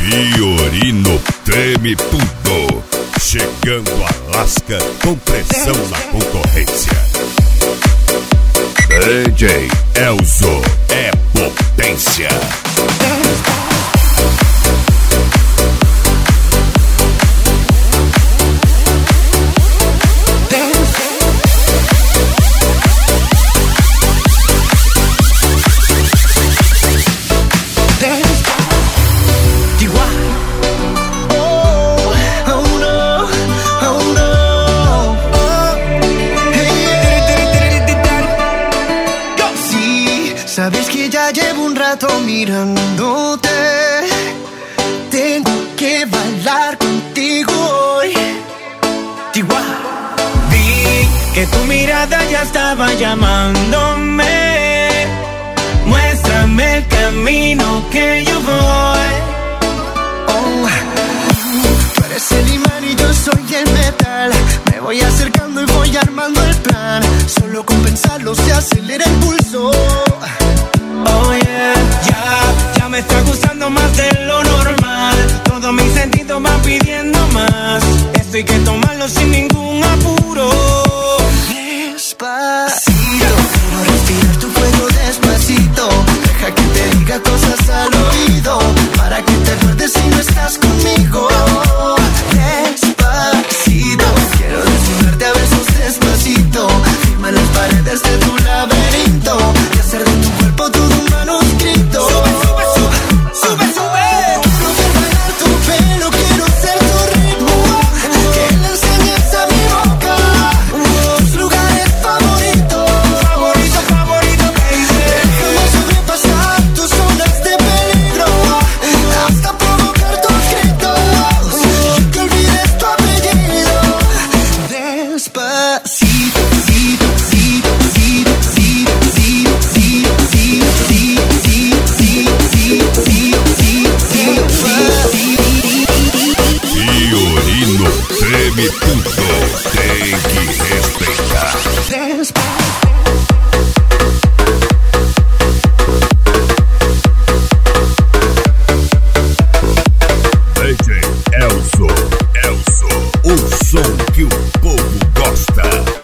Fiorino treme tudo. Chegando a Alaska com pressão na concorrência. DJ Elzo é potência. Sabes que ya llevo un rato mirándote. Tengo que bailar contigo hoy. Vi que tu mirada ya estaba llamándome. Muéstrame el camino que yo voy. Oh, tú eres el imán y yo soy el metal. Me voy acercando y voy armando el plan. Solo con pensarlo se acelera el pulso. Oh yeah, ya me está gustando más de lo normal. Todos mis sentidos van pidiendo más. Esto hay que tomarlo sin ningún apuro. Despacito, quiero respirar tu fuego despacito. Deja que te diga cosas al oído, para que te acuerdes si no estás conmigo. Despacito, quiero desnudarte a besos despacito. Firma las paredes de tu laberinto y hacer de tu cuerpo todo un manuscrito. Sube, sube, sube, sube, sube. Quiero ver bailar tu pelo, quiero ser tu ritmo. Que le enseñes a mi boca tus lugares favoritos. Favorito, favorito, baby. Déjame sobrepasar tus zonas de peligro, hasta provocar tus gritos y que olvides tu apellido. Despacito, cito, cito, cito, cito, cito, cito, cito, cito, Fiorino treme tudo. Tem que respeitar. DJ Elzo, o som que o povo gosta.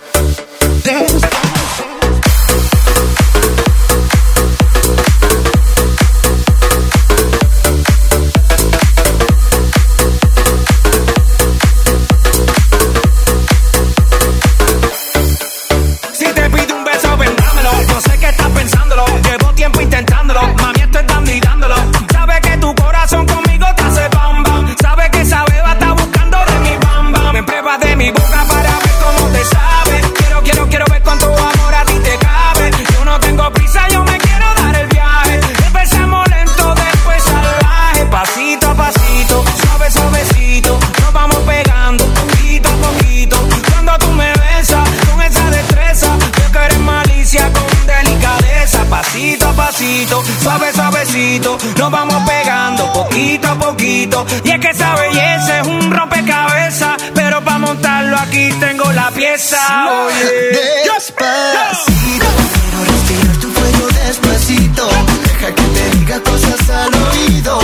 Si te pido un beso, ven, dámelo. Yo sé que estás pensándolo. Llevo tiempo intentándolo. Mami, esto es dando y dándolo. Sabes que tu corazón conmigo te hace bam bam. Sabes que esa beba está buscando de mi bam bam. Me pruebas de mi boca para ver cómo te sabe. Quiero ver cuánto amor a ti te cabe. Yo no tengo prisa, yo me quiero dar el viaje. Empezamos lento, después salvaje. Pasito a pasito, suave, suavecito. Nos vamos pegando poquito a poquito. Cuando tú me besas con esa destreza, yo que eres malicia con delicadeza. Pasito a pasito, suave, suavecito. Nos vamos pegando poquito a poquito. Y es que esa belleza es un rompecabezas, pero para montarlo aquí tengo la pieza. Oye, Despacito, quiero respirar tu fuego despacito. Deja que te diga cosas al oído,